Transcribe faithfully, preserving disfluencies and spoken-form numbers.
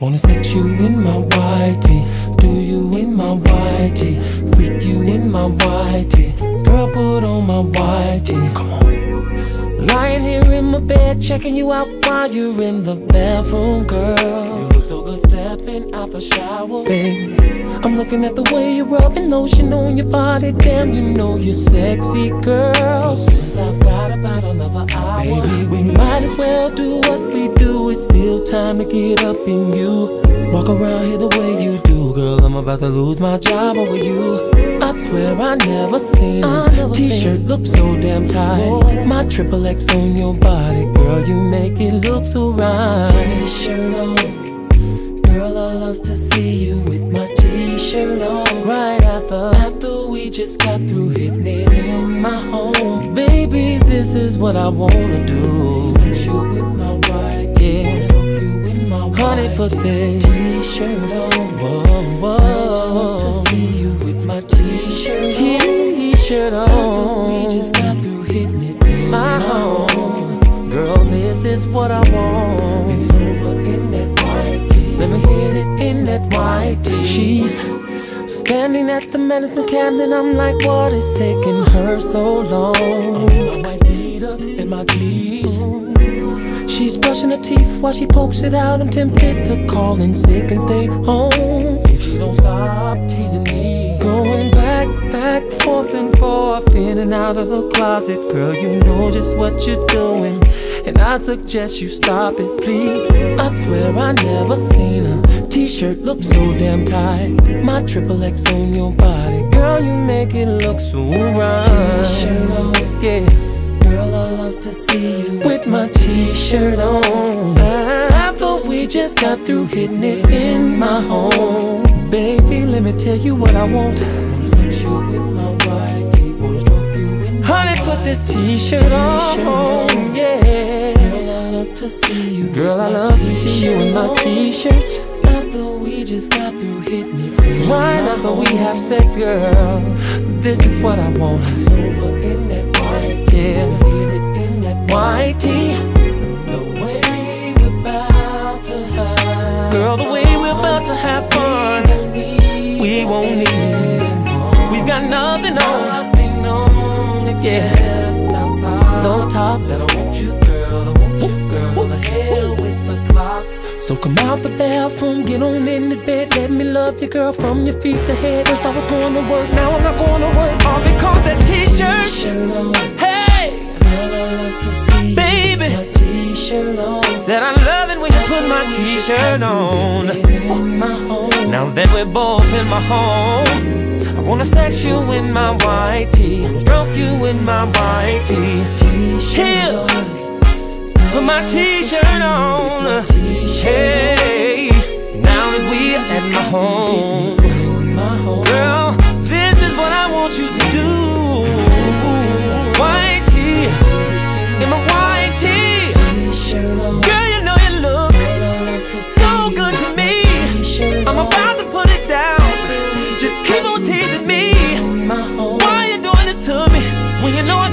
Wanna sex you in my white tee, do you in my white tee, freak you in my white tee. Girl, put on my white tee. Come on. Lying here in my bed, checking you out while you're in the bathroom, girl. You look so good stepping out the shower, baby. I'm looking at the way you're rubbing lotion on your body. Damn, you know you're sexy, girl. Since I've got about another hour, baby, we might as well do what we do. It's still time to get up in you. Walk around here the way you do, girl. I'm about to lose my job over you. I swear I never seen a t-shirt look so damn tight. My triple X on your body, girl, you make it look so right. T-shirt on, girl, I love to see you with my t-shirt on. Right after, after we just got through hitting it in my home. Baby, this is what I wanna do. Sex you with my white, yeah. Honey, put that t-shirt on. Whoa, whoa. I want to see you with my t-shirt on. T-shirt on. After we just got through hitting it in my home. Girl, this is what I want. Bend over in that white tee. Let me hit it in that white tee. She's standing at the medicine cabinet. I'm like, what is taking her so long? I'm in my white beater and my G's. She's brushing her teeth while she pokes it out. I'm tempted to call in sick and stay home if she don't stop teasing me. Going back, back, forth and forth, in and out of the closet. Girl, you know just what you're doing, and I suggest you stop it, please. I swear I never seen a t-shirt look so damn tight. My triple X on your body, girl, you make it look so right. T-shirt on, yeah. Girl, I love to see you with my t-shirt on. After we just got through hitting it in my home. Baby, let me tell you what I want. Wanna sex you with my white tee, wanna stroke you in my honey, put this t-shirt on, yeah. Girl, I love to see you. Girl, I love to see you in my t-shirt. After we just got through hitting it right after we have sex, girl. This is what I want. Over in that white tee, yeah. Hit it in that white tee. The way we're about to have, girl, the way we're about to have fun. We won't need, we've got nothing on, yeah. Outside, low tops. That I want you, girl, I want you, girl. So the hell with the clock. So come out the bathroom, get on in this bed. Let me love you, girl, from your feet to head. First I was going to work, now I'm not going to work. All because that t-shirt, hey, girl, I love to see baby, my t-shirt on. Said I love it when you put my t-shirt on. Now that we're both in my home, I wanna sex you in my white tee, stroke you in my white tee. T-shirt on, put my t-shirt on. Hey, now that we are at my home, girl, this is what I want you to do. White tee, in my white tee. Girl, you know you look so good to me. I'm about to put it down, just keep on teasing me. Why you doing this to me when you know I